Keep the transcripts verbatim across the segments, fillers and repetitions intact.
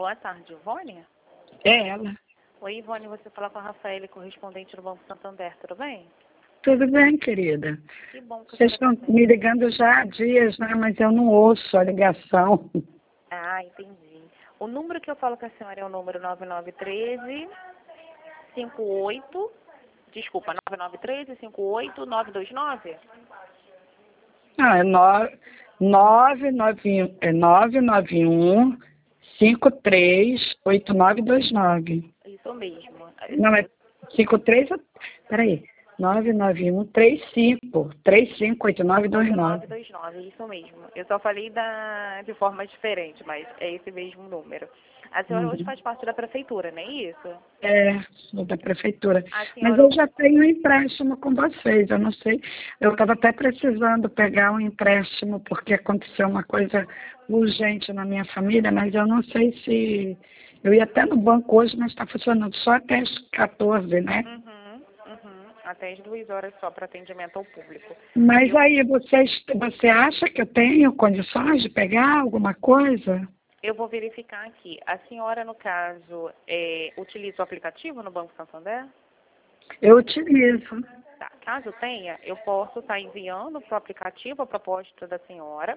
Boa tarde, Ivone? É ela. Oi, Ivone, você fala com a Rafaela, correspondente do Banco Santander, tudo bem? Tudo bem, querida. Que bom que Vocês você estão está bem. me ligando já há dias, né? Mas eu não ouço a ligação. Ah, entendi. O número que eu falo com a senhora é o número nove nove um três, cinco oito, desculpa, nove nove um três, cinco oito, nove dois nove? Ah, é nove nove é nove nove um cinco três oito nove dois nove. Isso mesmo. Não, é cinco três. Peraí. nove nove um três cinco três cinco oito nove dois nove. nove dois nove, isso mesmo. Eu só falei da, de forma diferente, mas é esse mesmo número. A senhora hoje Uhum. faz parte da prefeitura, não é isso? É, sou da prefeitura. A Mas senhora... eu já tenho um empréstimo com vocês, eu não sei. Eu estava até precisando pegar um empréstimo porque aconteceu uma coisa urgente na minha família, mas eu não sei se... Eu ia até no banco hoje, mas está funcionando só até as quatorze, né? Uhum, uhum. Até as duas horas só para atendimento ao público. Mas Eu, aí, vocês, você acha que eu tenho condições de pegar alguma coisa? eu vou verificar aqui. A senhora, no caso, é, utiliza o aplicativo no Banco Santander? Eu utilizo. Tá. Caso tenha, eu posso estar enviando para o aplicativo a proposta da senhora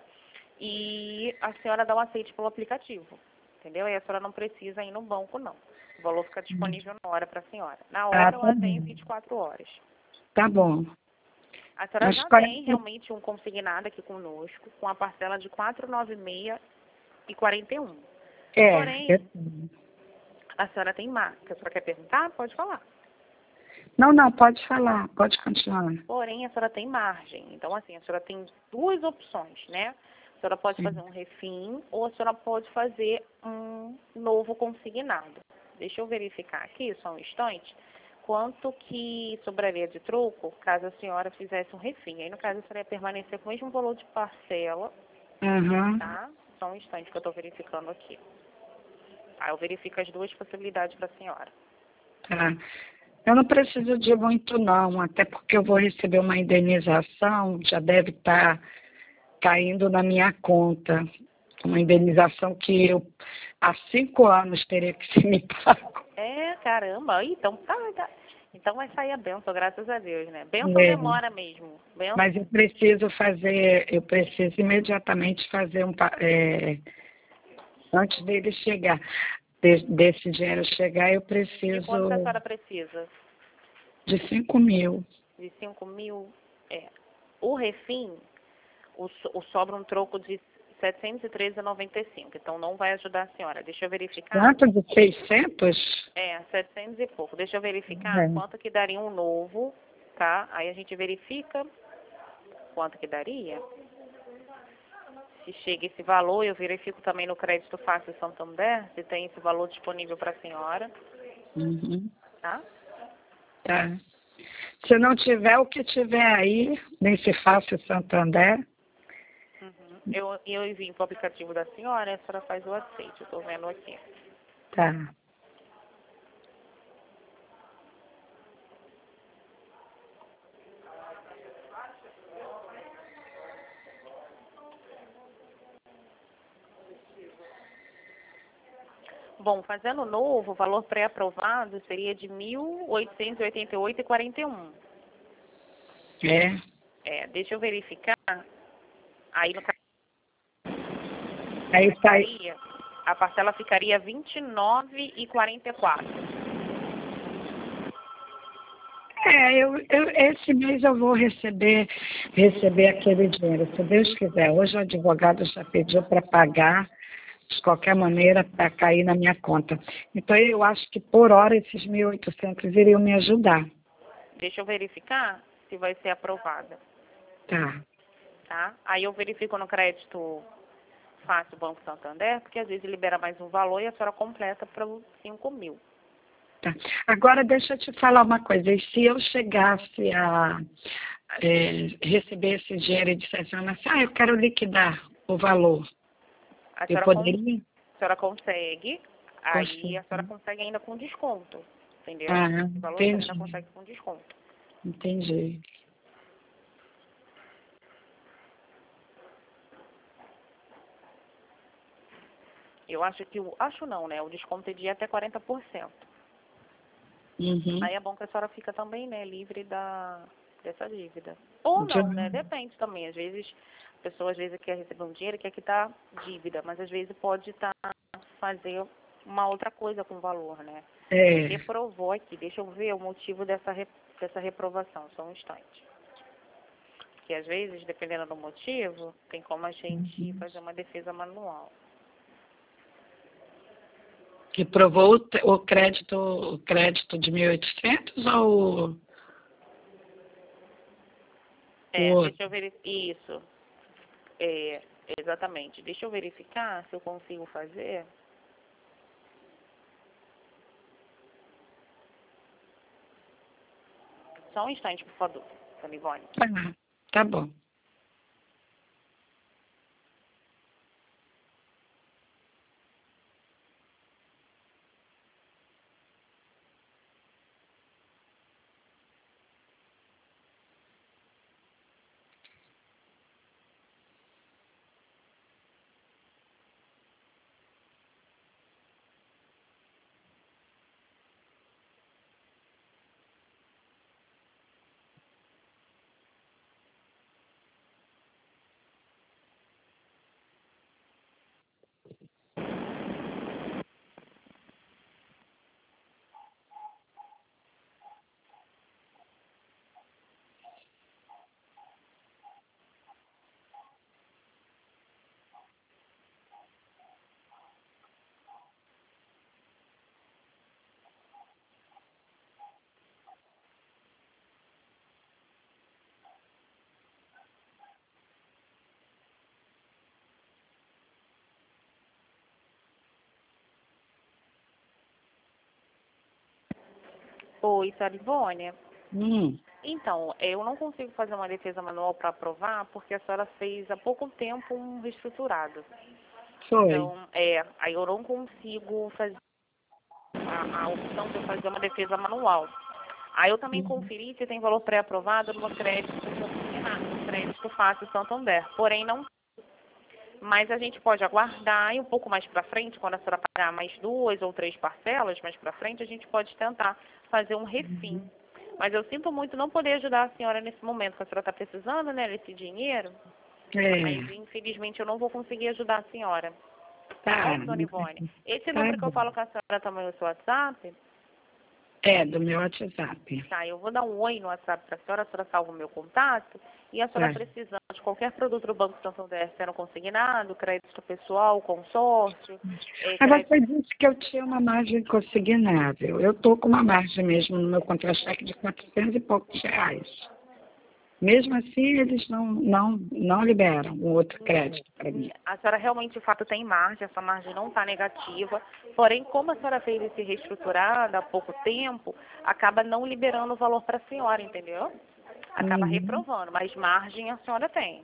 e a senhora dá um aceite pelo aplicativo. Entendeu? E a senhora não precisa ir no banco, não. O valor fica disponível na hora para a senhora. Na Ah, hora, tá ela tem bom. vinte e quatro horas. Tá bom. A senhora Mas já tem quarenta... realmente um consignado aqui conosco, com a parcela de quatrocentos e noventa e seis e quarenta e um. É, eu... Porém, a senhora tem marca. A senhora quer perguntar? Pode falar. Não, não, pode falar, pode continuar. Porém, a senhora tem margem. Então, assim, a senhora tem duas opções, né? A senhora pode fazer um refim ou a senhora pode fazer um novo consignado. Deixa eu verificar aqui, só um instante, quanto que sobraria de troco caso a senhora fizesse um refim. Aí, no caso, a senhora ia permanecer com o mesmo valor de parcela, Uhum. tá? Só um instante que eu estou verificando aqui. Aí eu verifico as duas possibilidades para a senhora. Tá. Eu não preciso de muito não, até porque eu vou receber uma indenização, já deve estar caindo na minha conta. Uma indenização que eu há cinco anos teria que ser me pago. É, caramba, aí, então tá, tá. Então vai sair a bênção, graças a Deus, né? Bênção É. demora mesmo. Bênção. Mas eu preciso fazer, eu preciso imediatamente fazer um, pa- é, antes dele chegar, de- desse dinheiro chegar, eu De quanto a preciso senhora precisa? de cinco mil. De cinco mil? É. O refim, o, so- o sobra um troco de setecentos e treze vírgula noventa e cinco. Então não vai ajudar a senhora. Deixa eu verificar. Quanto de seiscentos? É, setecentos e pouco. Deixa eu verificar É. quanto que daria um novo, tá? Aí a gente verifica quanto que daria. Se chega esse valor, eu verifico também no crédito fácil Santander, se tem esse valor disponível para a senhora, Uhum. tá? Tá. Se não tiver o que tiver aí, nesse Fácil Santander, Uhum. Eu, eu envio para o aplicativo da senhora, a senhora faz o aceite, eu estou vendo aqui. tá. Bom, fazendo novo, o valor pré-aprovado seria de mil oitocentos e oitenta e oito reais e quarenta e um. É. É, deixa eu verificar. Aí no caso Aí sai. ficaria, a parcela ficaria vinte e nove reais e quarenta e quatro. É, eu, eu, esse mês eu vou receber, receber aquele dinheiro, se Deus quiser. Hoje o advogado já pediu para pagar, de qualquer maneira, para cair na minha conta. Então, eu acho que por hora esses mil e oitocentos iriam me ajudar. Deixa eu verificar se vai ser aprovada, Tá. tá? Aí eu verifico no crédito fácil Banco Santander, porque às vezes libera mais um valor e a senhora completa para os cinco mil. Tá. Agora, deixa eu te falar uma coisa. E se eu chegasse a é, receber esse dinheiro e dissesse assim, ah, eu quero liquidar o valor, A eu senhora, con poderia? a senhora consegue, aí Conseguir. a senhora consegue ainda com desconto, entendeu? Ah, Esse valor a senhora ainda entendi. consegue com desconto. Entendi. Eu acho que, o, acho não, né? O desconto é de até quarenta por cento. Uhum. Aí é bom que a senhora fica também, né, livre da, dessa dívida. Ou não, né? Depende também. Às vezes, a pessoa às vezes quer receber um dinheiro e quer quitar dívida, mas às vezes pode estar fazer uma outra coisa com o valor, né? É. Reprovou aqui. Deixa eu ver o motivo dessa, re, dessa reprovação. Só um instante. Porque às vezes, dependendo do motivo, tem como a gente Uhum. fazer uma defesa manual. Que provou o, te- o crédito, o crédito de mil e oitocentos ou o o É, outro? deixa eu verificar. Isso. É, exatamente. Deixa eu verificar se eu consigo fazer. Só um instante, por favor, Dona Ivone. Ah, tá bom. Oi, senhora Ivone. Hum, Então, eu não consigo fazer uma defesa manual para aprovar porque a senhora fez há pouco tempo um reestruturado. foi. Então, é, aí eu não consigo fazer a, a opção de eu fazer uma defesa manual. Aí eu também Uhum. conferi se tem valor pré-aprovado no crédito consignado, no crédito fácil Santander. Porém, não. Mas a gente pode aguardar e um pouco mais para frente, quando a senhora pagar mais duas ou três parcelas, mais para frente, a gente pode tentar fazer um refim. Mas eu sinto muito não poder ajudar a senhora nesse momento, que a senhora está precisando, né, desse dinheiro. Mas, É, infelizmente, eu não vou conseguir ajudar a senhora. Tá tá. bom, Dona Ivone? Esse Tá número que eu bom. falo com a senhora também é o seu WhatsApp? É, do meu WhatsApp. Tá, eu vou dar um oi no WhatsApp para a senhora, a senhora salva o meu contato. E a senhora Tá. precisando de qualquer produto do Banco Santander sendo consignado, crédito pessoal, consórcio, é, Mas crédito... você disse que eu tinha uma margem consignável. Eu estou com uma margem mesmo no meu contra-cheque de quatrocentos e poucos reais. Mesmo assim, eles não, não, não liberam o outro crédito para mim. A senhora realmente, de fato, tem margem, essa margem não está negativa. Porém, como a senhora fez esse reestruturado há pouco tempo, acaba não liberando o valor para a senhora, entendeu? Acaba Uhum, reprovando, mas margem a senhora tem.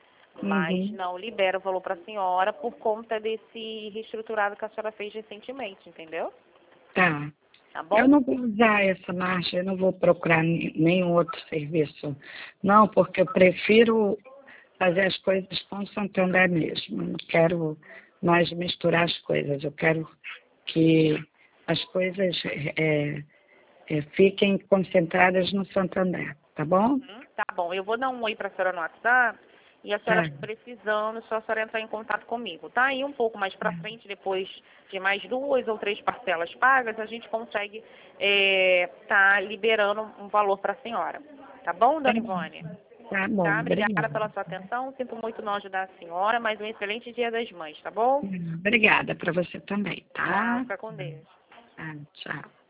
Mas uhum. não libera o valor para a senhora por conta desse reestruturado que a senhora fez recentemente, entendeu? Tá. Tá Eu bom? não vou usar essa margem, eu não vou procurar ni- nenhum outro serviço. Não, porque eu prefiro fazer as coisas com o Santander mesmo. Eu não quero mais misturar as coisas. Eu quero que as coisas é, é, fiquem concentradas no Santander, tá bom? Uhum, tá bom. Eu vou dar um oi para a senhora no WhatsApp e a senhora Tá. precisando, só a senhora entrar em contato comigo, tá? E um pouco mais para frente, depois de mais duas ou três parcelas pagas, a gente consegue é, tá liberando um valor para a senhora. Tá bom, Tá Dona bom, Ivone? tá bom, Tá? Obrigada obrigada. pela sua atenção. Sinto muito não ajudar a senhora, mas um excelente Dia das Mães, tá bom? Obrigada para você também, Tchau, tá? fica com Deus. Tá, tchau.